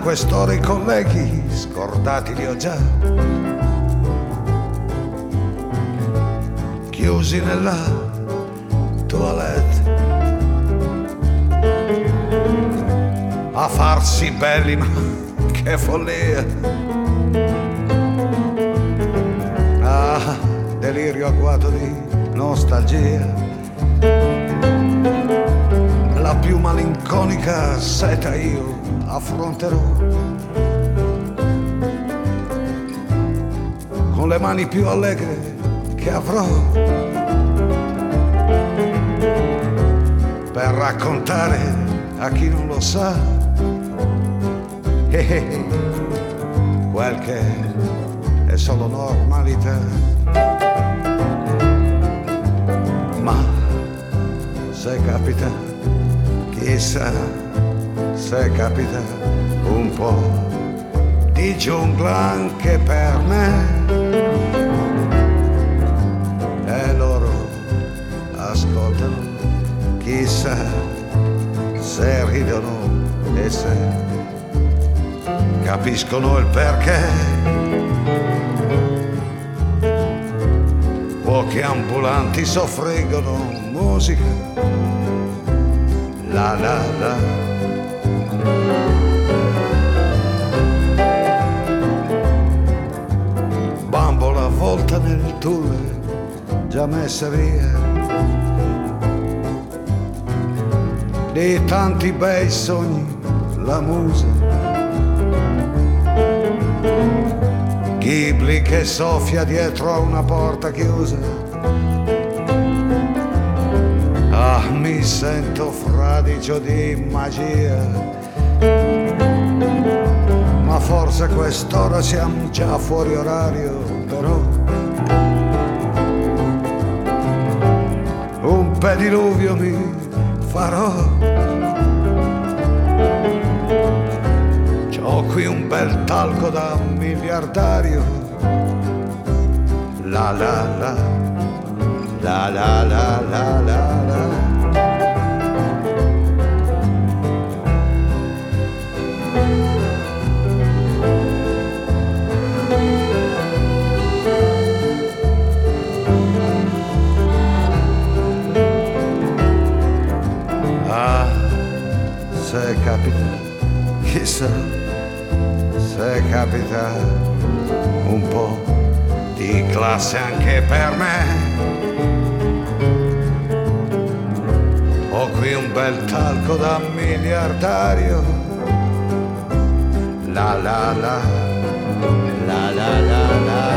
quest'ora i colleghi scordati li ho già, chiusi nella toilette a farsi belli, ma che follia. Ah, delirio agguato di nostalgia, la più malinconica seta io affronterò, con le mani più allegre che avrò, per raccontare a chi non lo sa quel che è solo normalità. Ma se capita, chissà, se capita un po' di giungla anche per me, e loro ascoltano, chissà se ridono e se capiscono il perché. Pochi ambulanti soffriggono musica, la la la. Bambola avvolta nel tulle già messa via di tanti bei sogni, la musa Ghibli che soffia dietro a una porta chiusa. Ah, mi sento fradicio di magia, ma forse quest'ora siamo già fuori orario, però un pediluvio mi farò. C'ho qui un bel talco da miliardario, la la la, la la la la la la. Ah, se capita, chissà, se capita un po' di classe anche per me. Ho qui un bel talco da miliardario, la la la, la la la la.